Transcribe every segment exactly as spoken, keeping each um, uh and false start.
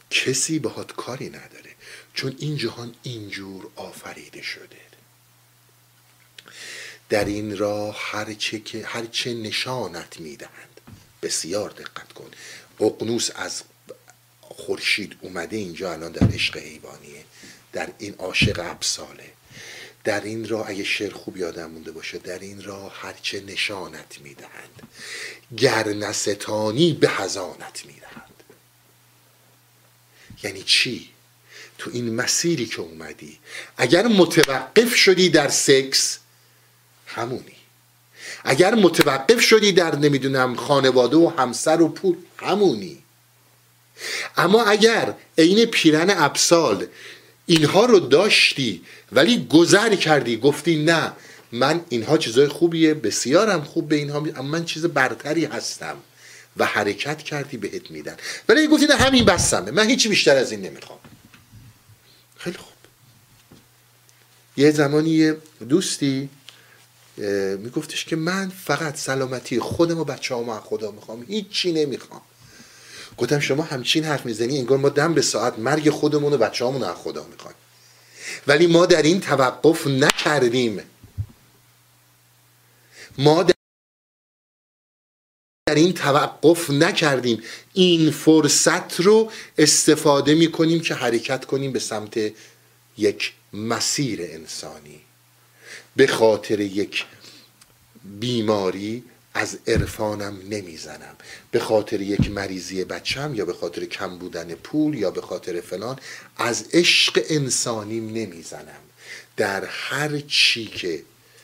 کسی باهات کاری نداره، چون این جهان اینجور آفریده شده. در این راه هرچه که هرچه نشانت میدهند. بسیار دقت کن، اقنوس از خورشید اومده اینجا الان در عشق حیوانیه، در این عاشق ابساله. در این راه، اگه شعر خوب یادم مونده باشه، در این راه هرچه نشانت میدهند، گر نستانی به هزانت میدهند. یعنی چی؟ تو این مسیری که اومدی اگر متوقف شدی در سکس همونی، اگر متوقف شدی در نمیدونم خانواده و همسر و پول همونی. اما اگر عین پیرن ابسال اینها رو داشتی ولی گذر کردی، گفتی نه من اینها چیزای خوبیه، بسیارم خوب به اینها می... اما من چیز برتری هستم و حرکت کردی بهت میدن، ولی گفتی نه همین بسمه، من هیچی بیشتر از این نمیخوام. خیلی خوب. یه زمانی یه دوستی میگفتش که من فقط سلامتی خودم و بچه هامو از خدا میخوام، هیچی نمیخوام. گفتم شما همچین حرف میزنی انگار ما دم به ساعت مرگ خودمون و بچه هامون از خدا میخوایم، ولی ما در این توقف نکردیم. ما در این توقف نکردیم، این فرصت رو استفاده میکنیم که حرکت کنیم به سمت یک مسیر انسانی. به خاطر یک بیماری از عرفانم نمیزنم، به خاطر یک مریضی بچم یا به خاطر کم بودن پول یا به خاطر فلان از عشق انسانیم نمیزنم. در هر چی که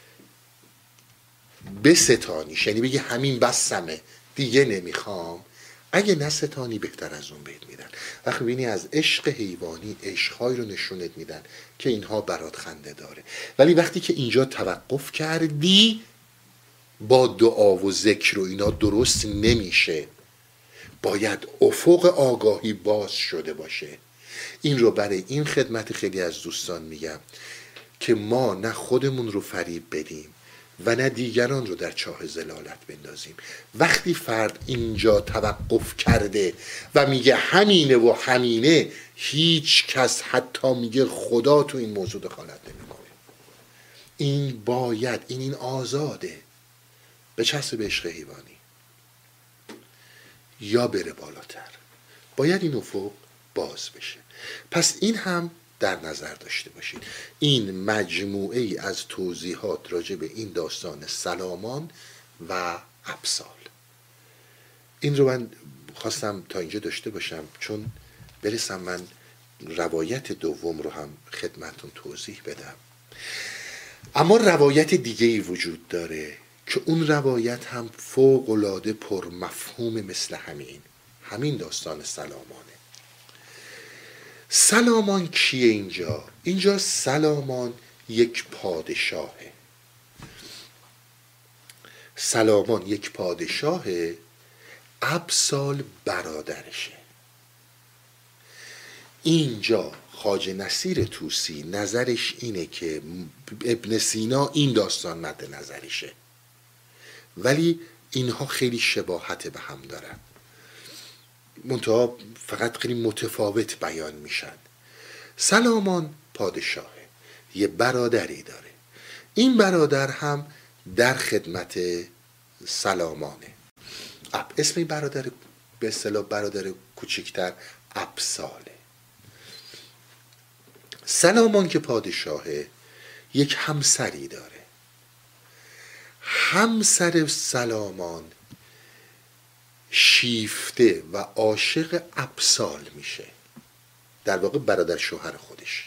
بستانیش، یعنی بگی همین بسمه دیگه نمیخوام، اگه نستانی بهتر از اون بهت میدن. وقتی بینی از عشق حیوانی عشقهایی رو نشونت میدن که اینها برات خنده داره، ولی وقتی که اینجا توقف کردی با دعا و ذکر و اینا درست نمیشه، باید افق آگاهی باز شده باشه. این رو برای این خدمت خیلی از دوستان میگم که ما نه خودمون رو فریب بدیم و نه دیگران رو در چاه ضلالت بندازیم. وقتی فرد اینجا توقف کرده و میگه همینه و همینه، هیچ کس حتی میگه خدا تو این موضوع دخالت نمیکنه. این باید این این آزاده، به چسب به عشق حیوانی یا بره بالاتر، باید این افق باز بشه. پس این هم در نظر داشته باشید. این مجموعه ای از توضیحات راجع به این داستان سلامان و ابسال. این رو من خواستم تا اینجا داشته باشم چون برسم من روایت دوم رو هم خدمتون توضیح بدم. اما روایت دیگه ای وجود داره که اون روایت هم فوق العاده پر مفهوم مثل همین همین داستان سلامانه. سلامان کیه اینجا؟ اینجا سلامان یک پادشاهه. سلامان یک پادشاهه، ابسال برادرشه. اینجا خواجه نصیر طوسی نظرش اینه که ابن سینا این داستان مد نظرشه، ولی اینها خیلی شباهت به هم دارن، منتها فقط خیلی متفاوت بیان میشن. سلامان پادشاهه، یه برادری داره، این برادر هم در خدمت سلامانه. اب اسم این برادر به اصطلاح برادر کوچکتر ابساله. سلامان که پادشاهه یک همسری داره. همسر سلامان شیفته و عاشق ابسال میشه، در واقع برادر شوهر خودش.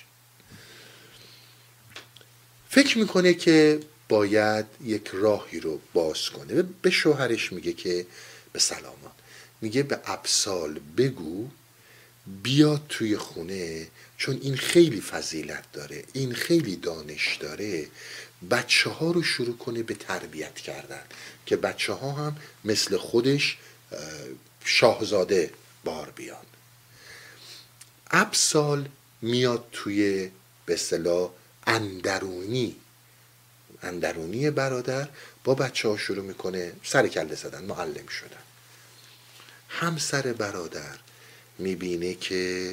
فکر میکنه که باید یک راهی رو باز کنه. به شوهرش میگه که به سلامان میگه به ابسال بگو بیاد توی خونه، چون این خیلی فضیلت داره، این خیلی دانش داره، بچه ها رو شروع کنه به تربیت کردن که بچه ها هم مثل خودش شاهزاده بار بیان. ابسال میاد توی به اصطلاح اندرونی اندرونی برادر، با بچه ها شروع میکنه سر کله زدن، معلم شدن. همسر برادر میبینه که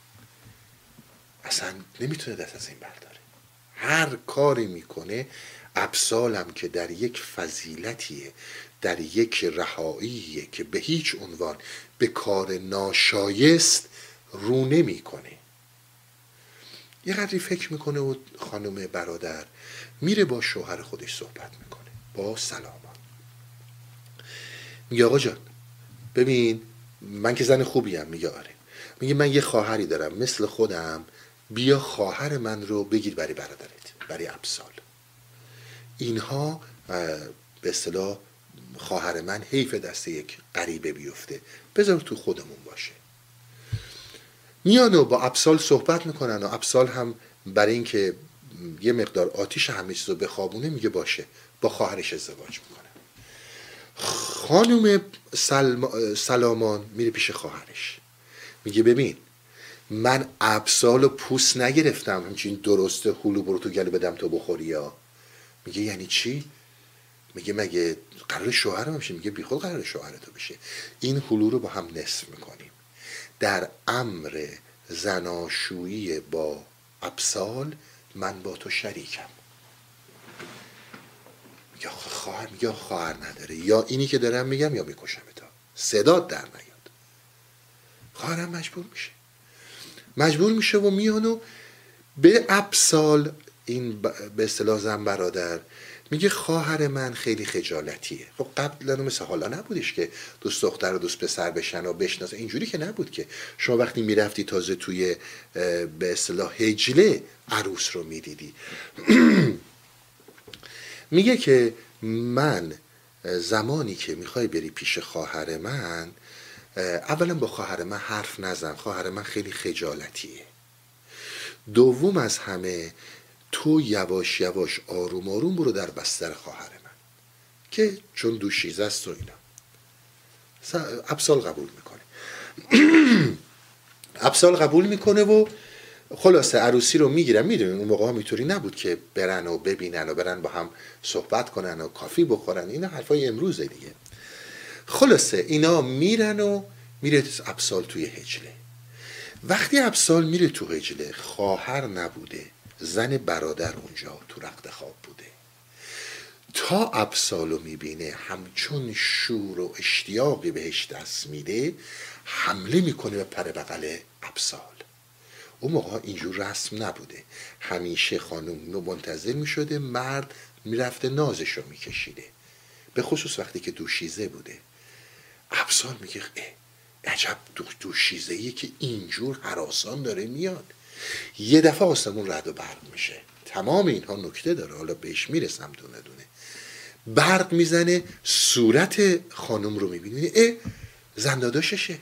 اصلا نمیتونه دست از این برداره. هر کاری میکنه. ابسالم که در یک فضیلتیه، در یک رهاییه که به هیچ عنوان به کار ناشایست رو نمیکنه. یه قدری فکر میکنه و خانم برادر میره با شوهر خودش صحبت میکنه با سلامان. میگه آقا جان ببین من که زن خوبیم. میگه آره. میگه من یه خواهری دارم مثل خودم، بیا خواهر من رو بگیر برای برادرت، برای ابسال. اینها به اصطلاح خواهر من حیف دست یک غریبه بیفته، بذار تو خودمون باشه. میان و با ابسال صحبت میکنن و ابسال هم برای اینکه یه مقدار آتیش همه چیز رو بخوابونه میگه باشه، با خواهرش ازدواج میکنه. خانم سلم... سلامان میره پیش خواهرش میگه ببین من ابسال و پوست نگرفتم همچین درسته هلو برو تو گلو بدم تو بخوری ها. میگه یعنی چی؟ میگه مگه قرار شوهرم بشه؟ میگه بی خود قرار شوهر تو بشه. این هلو رو با هم نصف میکنیم. در امر زناشویی با ابسال من با تو شریکم. میگه خواهر میگه خواهر نداره، یا اینی که دارم میگم یا میکشم تا صدات در نیاد. خواهرم مجبور میشه مجبور میشه و میانو به ابسال این به اصطلاح زن برادر میگه خواهر من خیلی خجالتیه. خب قبلا مثل حالا نبودش که دوست دختر و دوست پسر بشن و بشناسن، اینجوری که نبود که شما وقتی میرفتی تازه توی به اصطلاح هجله عروس رو میدیدی. میگه که من زمانی که میخوای بری پیش خواهر من، اولا با خواهر من حرف نزن، خواهر من خیلی خجالتیه. دوم از همه تو یواش یواش آروم آروم برو در بستر خواهر من که چون دوشیزه است و اینا. ابسال قبول میکنه. ابسال قبول میکنه و خلاصه عروسی رو میگیرن. میدونین اون موقع ها میطوری نبود که برن و ببینن و برن با هم صحبت کنن و کافی بخورن، اینا حرفای امروزه دیگه. خلاصه اینا میرن و میره ابسال توی هجله. وقتی ابسال میره تو هجله خواهر نبوده، زن برادر اونجا تو رخت خواب بوده. تا ابسالو میبینه همچون شور و اشتیاقی بهش دست میده، حمله میکنه به پر بغل ابسال. اون موقع اینجور رسم نبوده، همیشه خانم رو منتظر میشده، مرد میرفته نازشو میکشیده، به خصوص وقتی که دوشیزه بوده. ابسال میگه عجب دو دوشیزه‌ای که اینجور هراسان داره میاد. یه دفعه آسمون رعد و برق میشه. تمام اینها نکته داره، حالا بهش میرسم دونه دونه. برق میزنه، صورت خانم رو میبینی، اه زنداداششه.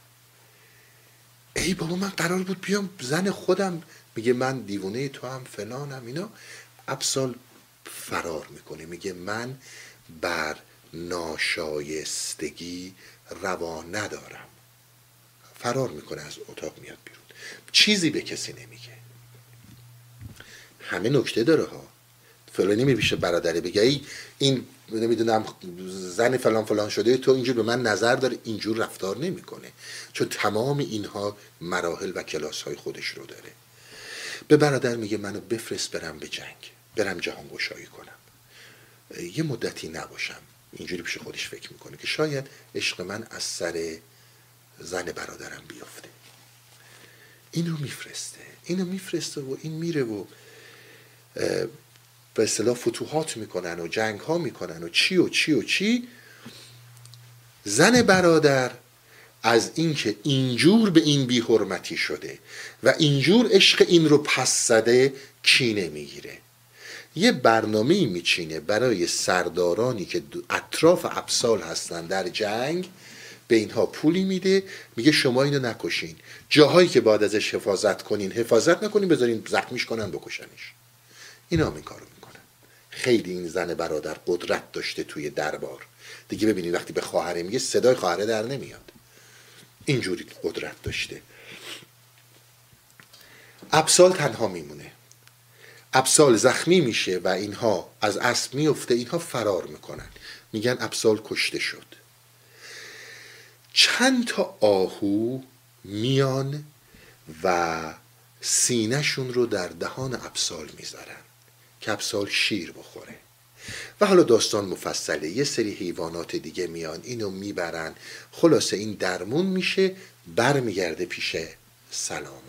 ای بابا من قرار بود بیام زن خودم. میگه من دیوونه تو هم فلانم اینا. ابسال فرار میکنه، میگه من بر ناشایستگی روا ندارم. فرار میکنه، از اتاق میاد بیرون، چیزی به کسی نمیگه. همه نکته داره ها. فلانی میشه برادره بگه ای این نمیدونم زن فلان فلان شده، تو اینجور به من نظر داره، اینجور رفتار نمیکنه، چون تمام اینها مراحل و کلاس های خودش رو داره. به برادر میگه منو بفرست برم به جنگ، برم جهان گشایی کنم، یه مدتی نباشم. اینجوری پیش خودش فکر میکنه که شاید عشق من از سر زن برادرم بیفته. این رو میفرسته، اینو میفرسته و این میره و به اصطلاح فتوحات میکنن و جنگ ها میکنن و چی و چی و چی. زن برادر از اینکه اینجور به این بی حرمتی شده و اینجور عشق این رو پس زده کینه میگیره. یه برنامه‌ای میچینه برای سردارانی که اطراف ابسال هستن در جنگ، به اینها پولی میده، میگه شما اینو نکشین، جاهایی که باید ازش حفاظت کنین حفاظت نکنین، بذارین زخمیش کنن بکشنش. اینا هم این کارو میکنن. خیلی این زن برادر قدرت داشته توی دربار دیگه. ببینید وقتی به خواهره میگه صدای خواهره در نمیاد، اینجوری قدرت داشته. ابسال تنها میمونه. ابسال زخمی میشه و اینها از اسب میفته، اینها فرار میکنن، میگن ابسال کشته شد. چند تا آهو میان و سینهشون رو در دهان ابسال میذارن که ابسال شیر بخوره. و حالا داستان مفصله، یه سری حیوانات دیگه میان اینو میبرن، خلاصه این درمون میشه، برمیگرده پیش سلامان.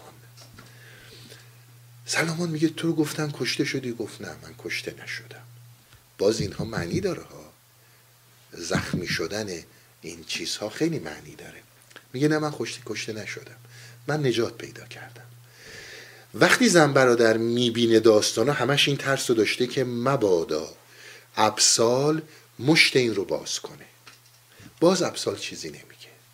سلامان میگه تو رو گفتن کشته شدی؟ گفت نه من کشته نشدم. باز اینها معنی داره ها، زخمی شدن این چیزها خیلی معنی داره. میگه نه من کشته کشته نشدم، من نجات پیدا کردم. وقتی زن برادر میبینه داستانا همش این ترس رو داشته که مبادا ابسال مشت این رو باز کنه. باز ابسال چیزی نمیگه.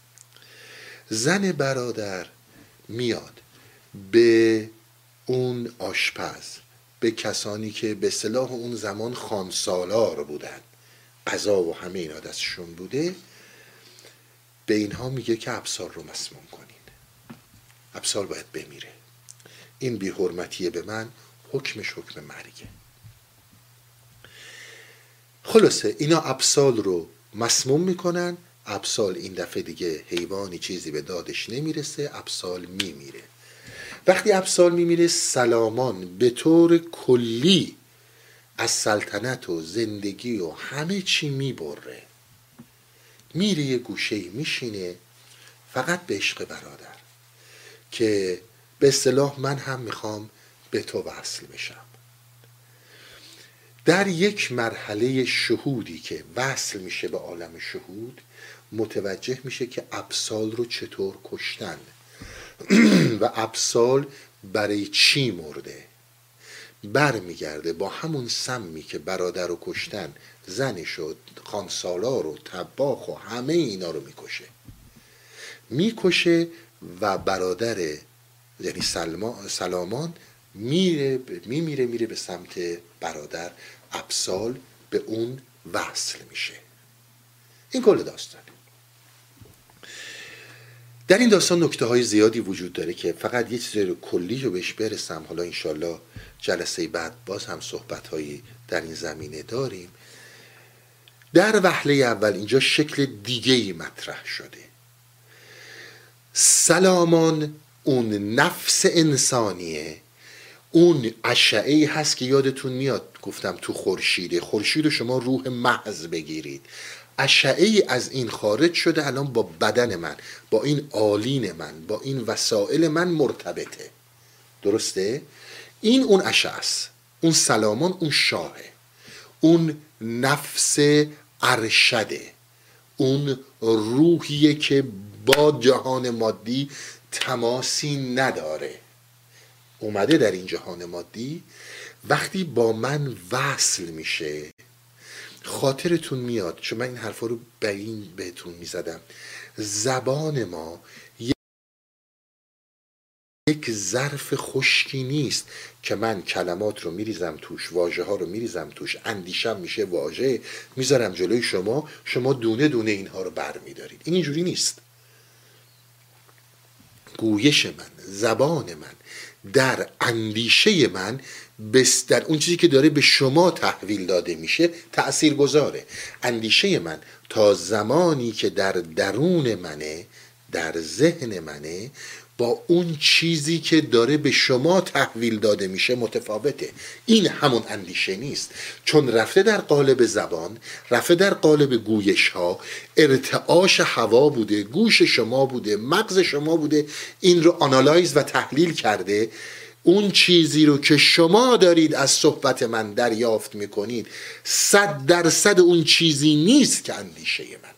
زن برادر میاد به اون آشپز، به کسانی که به اصطلاح اون زمان خانسالار بودن، غذا و همه اینا دستشون بوده، به اینها میگه که ابسال رو مسموم کنین، ابسال باید بمیره، این بی حرمتیه به من، حکمش حکم مرگه. خلاصه اینا ابسال رو مسموم میکنن. ابسال این دفعه دیگه حیوانی چیزی به دادش نمیرسه، ابسال میمیره. وقتی ابسال میمیره، سلامان به طور کلی از سلطنت و زندگی و همه چی میبره، میره یه گوشه میشینه فقط به عشق برادر که به اصطلاح من هم میخوام به تو وصل بشم. در یک مرحله شهودی که وصل میشه به عالم شهود، متوجه میشه که ابسال رو چطور کشتن و ابسال برای چی مرده. برمیگرده با همون سمی که برادر رو کشتن، زنش و خانسالار و طباخ و همه اینا رو میکشه میکشه و برادر یعنی سلامان میره میمیره میره به سمت برادر، ابسال به اون وصل میشه. این کل داستان. در این داستان نکته های زیادی وجود داره که فقط یه چیز کلی رو بهش برسم. حالا انشالله جلسه بعد باز هم صحبت هایی در این زمینه داریم. در وهله اول اینجا شکل دیگه‌ای مطرح شده. سلامان اون نفس انسانیه، اون اشعه‌ای هست که یادتون میاد گفتم تو خورشیده، خورشید رو شما روح محض بگیرید، اشعه‌ای از این خارج شده، الان با بدن من، با این آلین من، با این وسایل من مرتبطه. درسته؟ این اون اشعه است. اون سلامان اون شاهه، اون نفس ارشده، اون روحیه که با جهان مادی تماسی نداره، اومده در این جهان مادی. وقتی با من وصل میشه، خاطرتون میاد چون من این حرفا رو به این بهتون میزدم، زبان ما یک ظرف خشکی نیست که من کلمات رو میریزم توش، واژه ها رو میریزم توش، اندیشم میشه واژه، میذارم جلوی شما، شما دونه دونه اینها رو بر میدارید. این اینجوری نیست. گویش من، زبان من، در اندیشه من، بس در اون چیزی که داره به شما تحویل داده میشه تأثیر گذاره. اندیشه من تا زمانی که در درون منه، در ذهن منه، با اون چیزی که داره به شما تحویل داده میشه متفاوته. این همون اندیشه نیست، چون رفته در قالب زبان، رفته در قالب گویش ها، ارتعاش هوا بوده، گوش شما بوده، مغز شما بوده، این رو آنالایز و تحلیل کرده. اون چیزی رو که شما دارید از صحبت من دریافت میکنید، صد درصد اون چیزی نیست که اندیشه منه.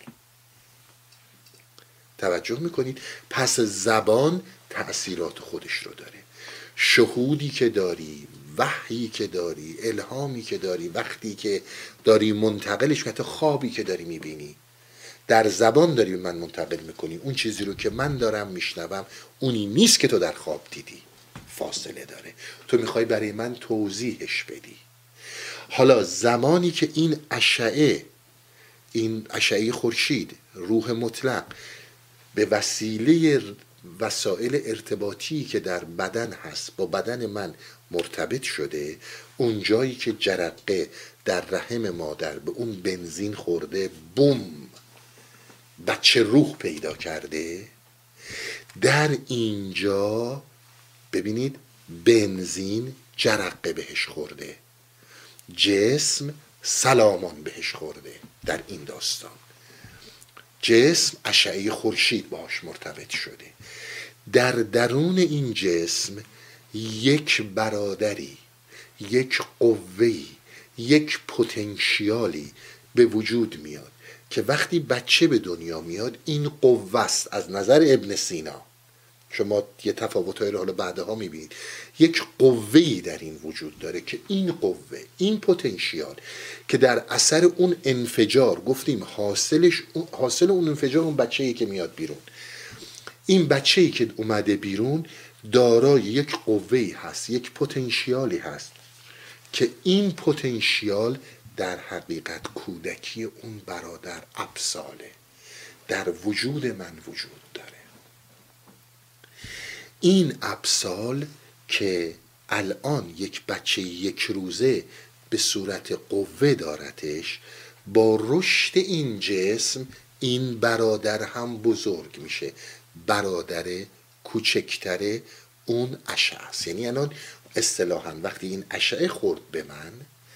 توجه میکنید؟ پس زبان تأثیرات خودش رو داره. شهودی که داری، وحیی که داری، الهامی که داری، وقتی که داری منتقلش، حتی خوابی که داری میبینی، در زبان داری من منتقل میکنی. اون چیزی رو که من دارم میشنوم اونی نیست که تو در خواب دیدی، فاصله داره. تو میخوای برای من توضیحش بدی. حالا زمانی که این اشعه، این اشعه خورشید، روح مطلق، به وسیله وسایل ارتباطی که در بدن هست با بدن من مرتبط شده، اون جایی که جرقه در رحم مادر به اون بنزین خورده، بوم، بچه روح پیدا کرده، در اینجا ببینید بنزین جرقه بهش خورده، جسم سلامان بهش خورده. در این داستان جسم اشعه خورشید باش مرتبط شده. در درون این جسم یک برادری، یک قوه‌ای، یک پتانسیالی به وجود میاد که وقتی بچه به دنیا میاد این قوه است. از نظر ابن سینا شما یه تفاوت‌هایی رو حالا بعدها میبینید، یک قوه‌ای در این وجود داره که این قوه، این پتانسیال که در اثر اون انفجار، گفتیم حاصلش حاصل اون انفجار اون بچه‌ای که میاد بیرون، این بچه‌ای که اومده بیرون دارای یک قوه‌ای هست، یک پتانسیالی هست که این پتانسیال در حقیقت کودکی اون برادر ابساله، در وجود من وجود داره. این ابسال که الان یک بچه یک روزه به صورت قوه دارتش، با رشد این جسم این برادر هم بزرگ میشه، برادر کوچکتر اون اشعه است. یعنی الان اصطلاحاً وقتی این اشعه خورد به من،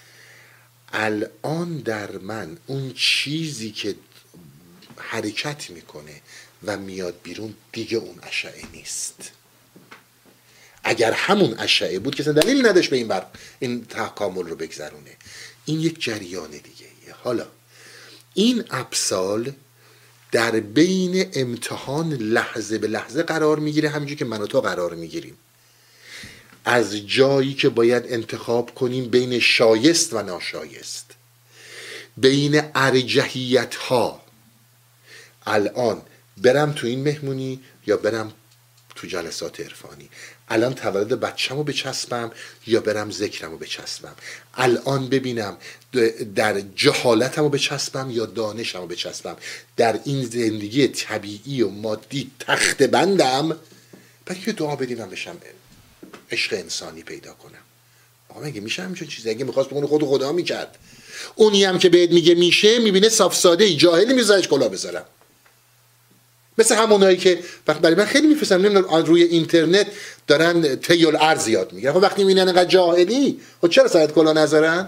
الان در من اون چیزی که حرکت میکنه و میاد بیرون دیگه اون اشعه نیست. اگر همون اشعه بود که دلیل نداشت به این بر این تکامل رو بگذرونه. این یک جریان دیگه ایه. حالا این ابسال در بین امتحان لحظه به لحظه قرار میگیره، همینجور که من و تو قرار میگیریم، از جایی که باید انتخاب کنیم بین شایست و ناشایست، بین ارجحیت ها. الان برم تو این مهمونی یا برم تو جلسات عرفانی، الان تولد بچه‌مو بچسبم یا برم ذکرمو بچسبم، الان ببینم در جهالتمو بچسبم یا دانشمو بچسبم، در این زندگی طبیعی و مادی تخت بندم، برای که دعا بدیم بشم عشق انسانی پیدا کنم. آقا مگه میشه همچون چیزی؟ اگه میخواست بگونه خود خدا میکرد. اونی هم که بهت میگه میشه، میبینه صاف ساده ای جاهلی میذارش کلا بذارم. مثل همونایی که وقت برای من خیلی میفرستم نمیدونم روی اینترنت دارن تیل ارز یاد میگیرن، خب وقتی میبینن انقدر جاهلی، خب چرا سرت کلا نذارن؟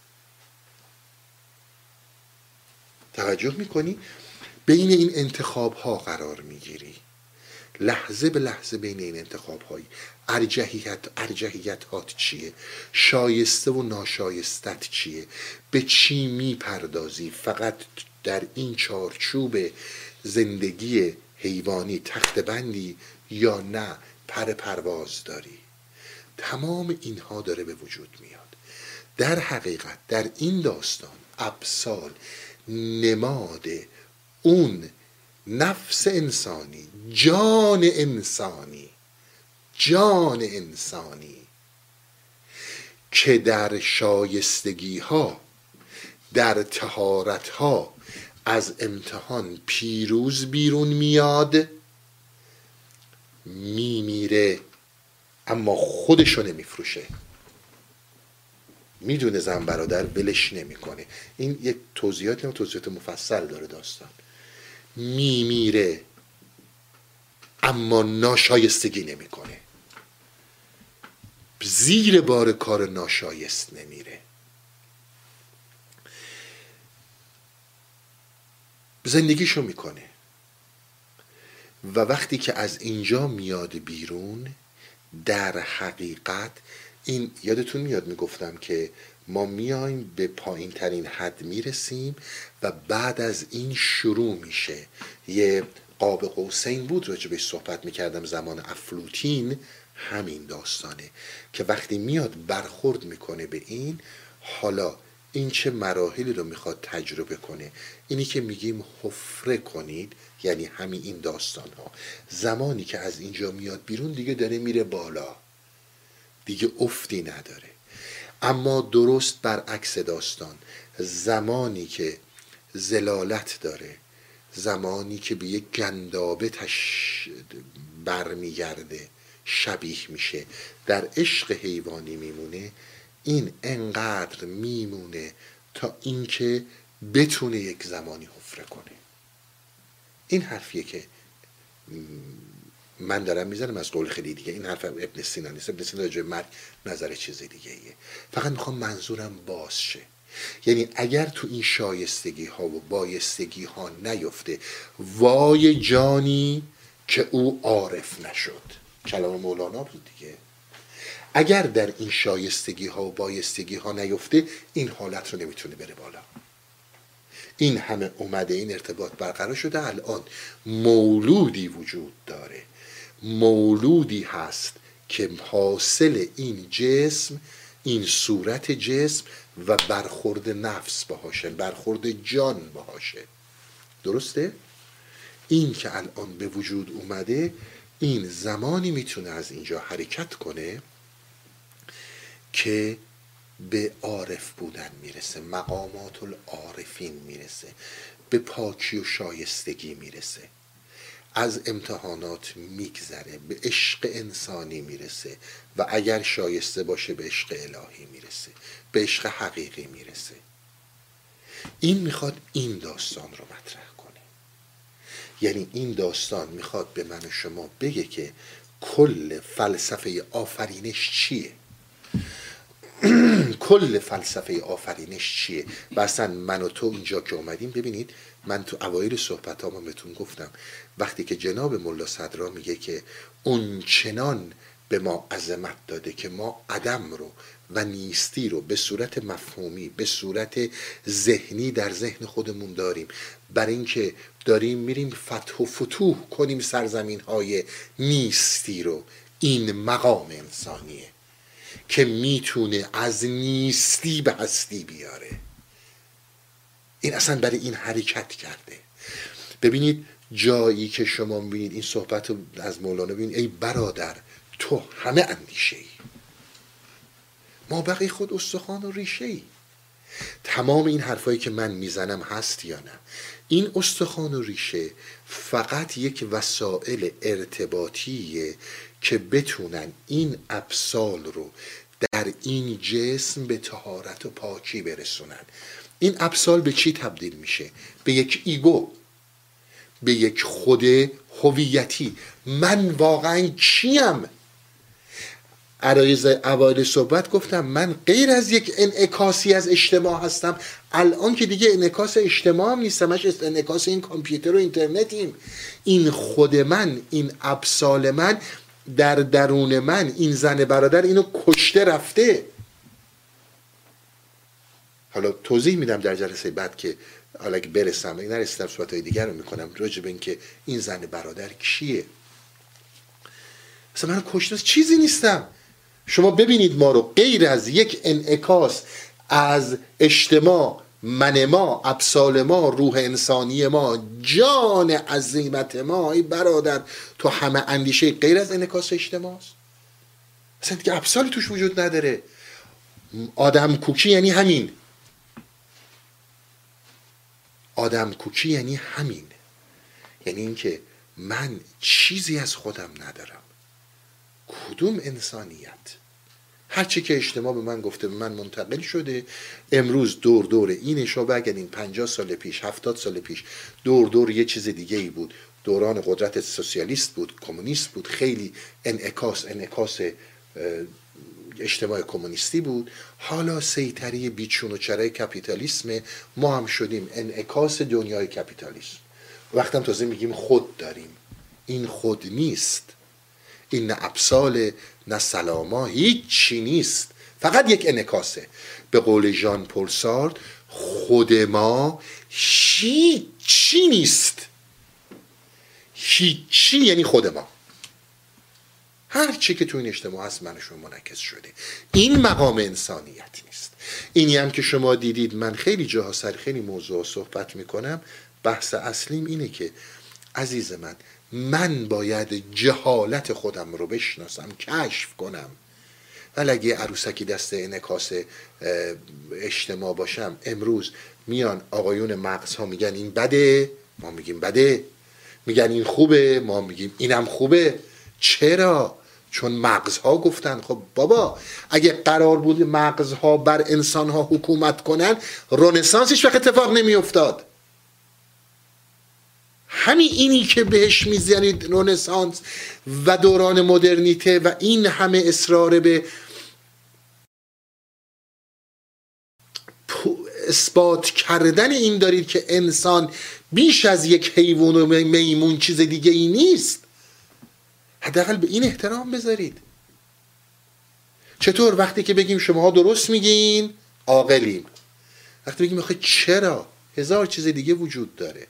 توجه میکنی؟ بین این انتخاب ها قرار میگیری، لحظه به لحظه بین این انتخاب هایی. ارجحیت ارجحیت هات چیه؟ شایسته و ناشایستت چیه؟ به چی میپردازی؟ فقط در این چارچوب زندگی حیوانی تخت بندی یا نه پر پرواز داری؟ تمام اینها داره به وجود میاد. در حقیقت در این داستان ابسال نماد اون نفس انسانی، جان انسانی، جان انسانی که در شایستگی ها، در طهارت ها از امتحان پیروز بیرون میاد، میمیره اما خودشو نمیفروشه. میدونه زن برادر ولش نمیکنه. این یک توضیحات و توضیحات مفصل داره داستان. میمیره اما ناشایستگی نمیکنه، زیر بار کار ناشایست نمیره. زندگیشو میکنه و وقتی که از اینجا میاد بیرون، در حقیقت این یادتون میاد میگفتم که ما میایم به پایین ترین حد میرسیم و بعد از این شروع میشه. یه قاب قوسین بود راجع بهش صحبت میکردم زمان افلوتین، همین داستانه که وقتی میاد برخورد میکنه به این، حالا این چه مراحلی رو میخواد تجربه کنه. اینی که میگیم حفره کنید یعنی همین این داستان ها. زمانی که از اینجا میاد بیرون دیگه داره میره بالا، دیگه افتی نداره. اما درست برعکس داستان، زمانی که زلالت داره، زمانی که به یک گندابه تش برمیگرده، شبیه میشه، در عشق حیوانی میمونه، این انقدر میمونه تا اینکه بتونه یک زمانی حفره کنه. این حرفیه که من دارم میزنم از قول خیلی دیگه، این حرف ابن سینا نیست. ابن سینا راجع به مرگ نظر چیز دیگه ایه. فقط میخوام منظورم باز شه. یعنی اگر تو این شایستگی ها و بایستگی ها نیفته، وای جانی که او عارف نشد، کلام مولانا بود دیگه. اگر در این شایستگی ها و بایستگی ها نیفته، این حالت رو نمیتونه بره بالا. این همه اومده، این ارتباط برقرار شده، الان مولودی وجود داره، مولودی هست که حاصل این جسم، این صورت جسم و برخورد نفس باهاشه، برخورد جان باهاشه. درسته؟ این که الان به وجود اومده، این زمانی میتونه از اینجا حرکت کنه که به عارف بودن میرسه، مقامات العارفین میرسه، به پاکی و شایستگی میرسه، از امتحانات میگذره، به عشق انسانی میرسه و اگر شایسته باشه به عشق الهی میرسه، به عشق حقیقی میرسه. این میخواد این داستان رو مطرح کنه. یعنی این داستان میخواد به من و شما بگه که کل فلسفه آفرینش چیه، کل فلسفه آفرینش چیه. و اصلا من و تو اینجا که اومدیم، ببینید من تو اوایل صحبت هامون بهتون گفتم وقتی که جناب ملا صدرا میگه که اون چنان به ما عظمت داده که ما عدم رو و نیستی رو به صورت مفهومی، به صورت ذهنی در ذهن خودمون داریم، برای اینکه داریم میریم فتح و فتوح کنیم سرزمین های نیستی رو. این مقام انسانیه که میتونه از نیستی به هستی بیاره. این اصلا برای این حرکت کرده. ببینید جایی که شما میبینید این صحبت رو از مولانا ببینید، ای برادر تو همه اندیشه ای، ما بقی خود استخوان و ریشه ای. تمام این حرفایی که من میزنم هست یا نه؟ این استخوان و ریشه فقط یک وسایل ارتباطیه که بتونن این ابصال رو در این جسم به طهارت و پاکی برسونن. این ابصال به چی تبدیل میشه؟ به یک ایگو، به یک خود هویتی. من واقعا کیم؟ عرایز اوایل صحبت گفتم من غیر از یک انعکاسی از اجتماع هستم. الان که دیگه انعکاس اجتماع هم نیستم، من انعکاس این کامپیوتر و اینترنتیم. این خود من، این ابصال من در درون من، این زن برادر اینو کشته رفته. حالا توضیح میدم در جلسه بعد که حالا که برسم، اگه نرسیدم صحبت‌های دیگر رو میکنم راجع به این که این زن برادر کیه. مثلا من کشته چیزی نیستم. شما ببینید ما رو غیر از یک انعکاس از اجتماع، من ما، ابصال ما، روح انسانی ما، جان عظیمت ما، ای برادر تو همه اندیشه غیر از انعکاس اجتماع است. اصلا دیگه ابصالی توش وجود نداره. آدم کوکی یعنی همین. آدم کوکی یعنی همین. یعنی اینکه من چیزی از خودم ندارم. کدوم انسانیت؟ هرچی که اجتماع به من گفته به من منتقل شده. امروز دور دور اینه. شما بگردین پنجاه سال پیش، هفتاد سال پیش دور دور یه چیز دیگه ای بود. دوران قدرت سوسیالیست بود، کمونیست بود، خیلی انعکاس انعکاس اجتماع کمونیستی بود. حالا سیطره بیچون و چرای کپیتالیسم، ما هم شدیم انعکاس دنیای کپیتالیسم. وقتم تازه میگیم خود داریم. این خود نیست. این نه ابصال نه سلاما، هیچ چی نیست، فقط یک انعکاسه. به قول ژان پل سارتر خود ما هیچی نیست. هیچی یعنی خود ما. هر چی که تو این اجتماع هست من شما منعکس شده. این مقام انسانیت نیست. اینی هم که شما دیدید من خیلی جاها سر خیلی موضوع صحبت میکنم، بحث اصلیم اینه که عزیز من، من باید جهالت خودم رو بشناسم، کشف کنم. ولی اگه عروسکی دست انعکاس اجتماع باشم، امروز میان آقایون مغزها میگن این بده، ما میگیم بده، میگن این خوبه، ما میگیم اینم خوبه. چرا؟ چون مغزها گفتن. خب بابا اگه قرار بود مغزها بر انسانها حکومت کنن، رنسانس هیچ وقت اتفاق نمی افتاد. همین اینی که بهش میزنید رنسانس و دوران مدرنیته و این همه اصرار به اثبات کردن این دارید که انسان بیش از یک حیوان و میمون چیز دیگه ای نیست. حداقل به این احترام بذارید. چطور وقتی که بگیم شماها درست میگین عاقلیم، وقتی بگیم آخه چرا، هزار چیز دیگه وجود داره.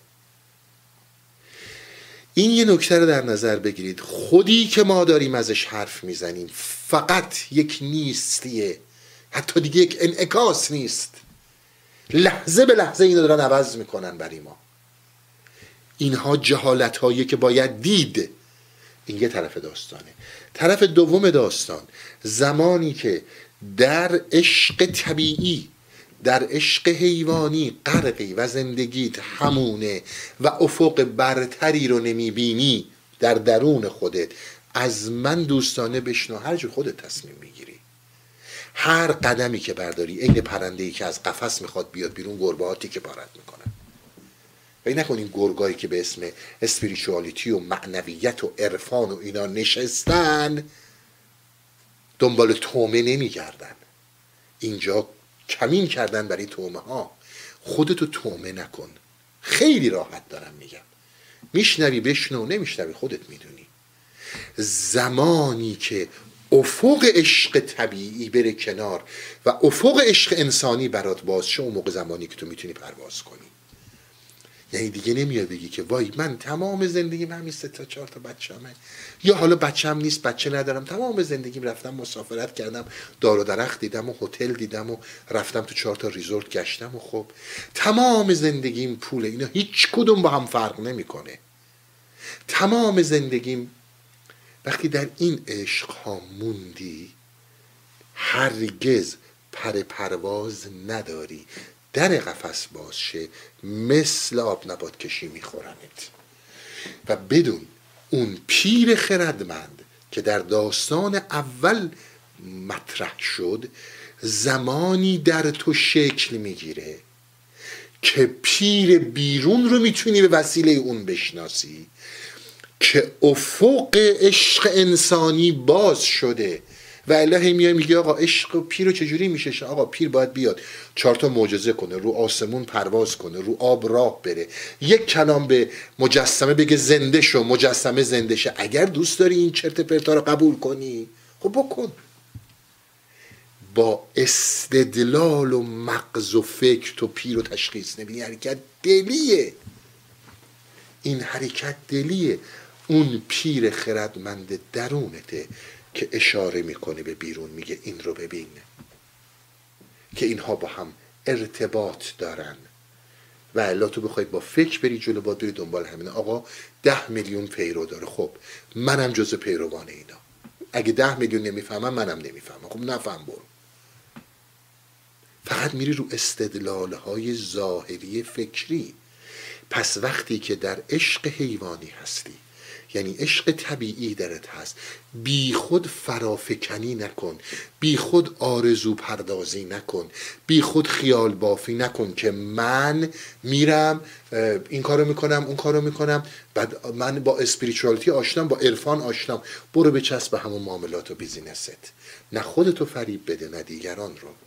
این یه نکته رو در نظر بگیرید، خودی که ما داریم ازش حرف میزنیم فقط یک نیستیه، حتی دیگه یک انعکاس نیست. لحظه به لحظه اینو دارن عوض میکنن برای ما. اینها جهالت هایی که باید دید. این یه طرف داستانه. طرف دوم داستان، زمانی که در عشق طبیعی، در عشق حیوانی غرقی و زندگیت همونه و افق برتری رو نمیبینی در درون خودت، از من دوستانه بشنو، هر جور خودت تصمیم میگیری. هر قدمی که برداری عین پرنده‌ای که از قفس میخواد بیاد بیرون، گربه‌هاتی که پارت میکنن. و این نکن این گرگایی که به اسم اسپریچوالیتی و معنویت و عرفان و اینا نشستن دنبال تومه نمیگردن. اینجا کمین کردن برای تومه ها. خودتو تومه نکن. خیلی راحت دارم میگم. میشنوی بشنو، نمیشنوی خودت میدونی. زمانی که افق عشق طبیعی بره کنار و افق عشق انسانی برات باز شه، اون موقع زمانی که تو میتونی پرواز کنی. یعنی دیگه نمیاد بگی که وای من تمام زندگیم همین سه تا چهار تا بچه‌مه، یا حالا بچه‌م نیست، بچه ندارم، تمام زندگیم رفتم مسافرت کردم، دار و درخت دیدم و هتل دیدم و رفتم تو چهار تا ریزورت گشتم و خب تمام زندگیم پوله. اینا هیچ کدوم با هم فرق نمیکنه. تمام زندگیم وقتی در این عشق ها موندی هرگز پر پرواز نداری. در قفس باز شه، مثل آب نبات کشی میخورنت. و بدون اون پیر خردمند که در داستان اول مطرح شد، زمانی در تو شکل میگیره که پیر بیرون رو میتونی به وسیله اون بشناسی، که افق عشق انسانی باز شده. و الله میاد میگه آقا عشق پیر رو چجوری میشه؟ آقا پیر باید بیاد چهار تا معجزه کنه، رو آسمون پرواز کنه، رو آب راه بره، یک کلام به مجسمه بگه زنده شو، مجسمه زنده شه. اگر دوست داری این چرت پرتا رو قبول کنی خب بکن. با استدلال و مغز و فکر تو پیر رو تشخیص نمیدی. حرکت دلیه، این حرکت دلیه. اون پیر خردمند درونته که اشاره میکنه به بیرون، میگه این رو ببین که اینها با هم ارتباط دارن. و الا تو بخوای با فکر بری جلو، باید بری دنبال همینه. آقا ده میلیون پیرو داره، خب منم جز پیروان اینا. اگه ده میلیون نمیفهمم منم نمیفهمم، خب نفهم برو. فقط میری رو استدلالهای ظاهری فکری. پس وقتی که در عشق حیوانی هستی، یعنی عشق طبیعی درت هست، بی خود فرافکنی نکن، بی خود آرزو پردازی نکن، بی خود خیال بافی نکن که من میرم این کارو میکنم اون کارو میکنم، بعد من با اسپریچوالیتی آشنام، با عرفان آشنام. برو بچسب به همون معاملات و بیزینست. نه خودتو فریب بده نه دیگران رو.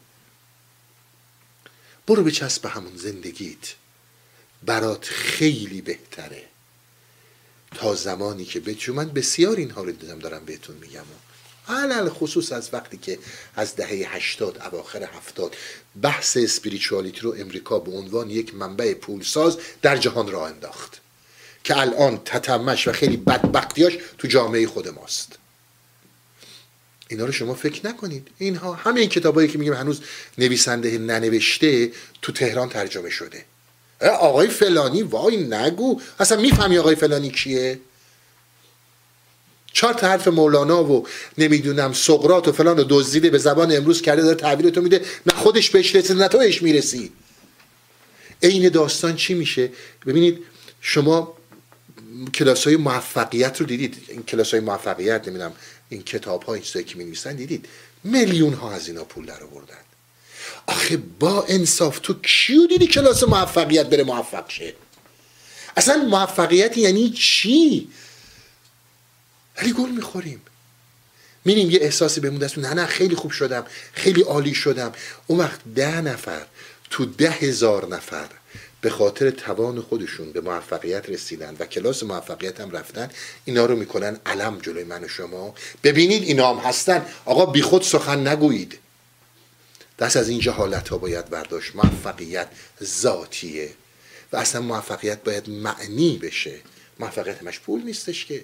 برو بچسب به همون زندگیت، برات خیلی بهتره تا زمانی که بچو. من بسیار اینها رو دیدم دارم بهتون میگم، علل خصوص از وقتی که از دهه هشتاد اواخر هفتاد بحث اسپریچوالیتی رو امریکا به عنوان یک منبع پولساز در جهان راه انداخت که الان تتمش و خیلی بدبختیاش تو جامعه خود ماست. اینا رو شما فکر نکنید. اینها همه این کتابایی که میگم هنوز نویسنده ننوشته تو تهران ترجمه شده. آقای فلانی، وای نگو، اصلا میفهمی آقای فلانی کیه؟ چهار تا حرف مولانا و نمیدونم سقراط و فلان رو دزدیده به زبان امروز کرده، داره تعبیر تو میده، نه خودش بهش رسید نه تو بهش میرسی. عین داستان چی میشه؟ ببینید شما کلاس‌های موفقیت رو دیدید، این کلاس‌های موفقیت، نمیدونم این کتاب‌ها این چیزایی که می‌نویسن دیدید، میلیون ها از اینا پول در آوردن. آخه با انصاف تو کیو دیدی کلاس موفقیت بره موفق شه؟ اصلا موفقیت یعنی چی؟ ولی گول میخوریم، میریم یه احساسی بهمون دست، نه نه خیلی خوب شدم، خیلی عالی شدم. اون وقت ده نفر تو ده هزار نفر به خاطر توان خودشون به موفقیت رسیدن و کلاس موفقیت هم رفتن، اینا رو میکنن علم جلوی من و شما. ببینید اینا هم هستن. آقا بی خود سخن نگویید. دست از این جهالت ها باید برداشت. موفقیت ذاتیه و اصلا موفقیت باید معنی بشه. موفقیت همش پول نیستش که.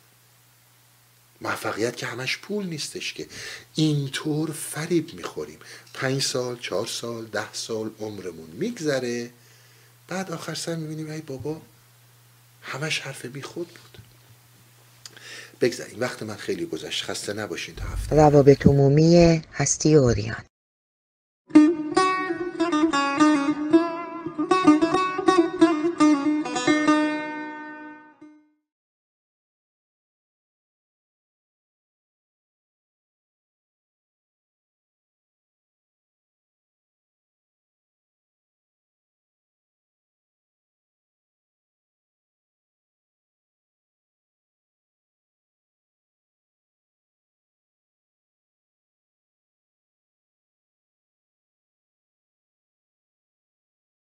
موفقیت که همش پول نیستش که. اینطور فریب میخوریم. پنج سال، چهار سال، ده سال عمرمون میگذره، بعد آخر سر میبینیم ای بابا همش حرف بی خود بود. بگذاریم، وقت من خیلی گذشت، خسته نباشین تا هفته. روابط عمومی هستی اوریان.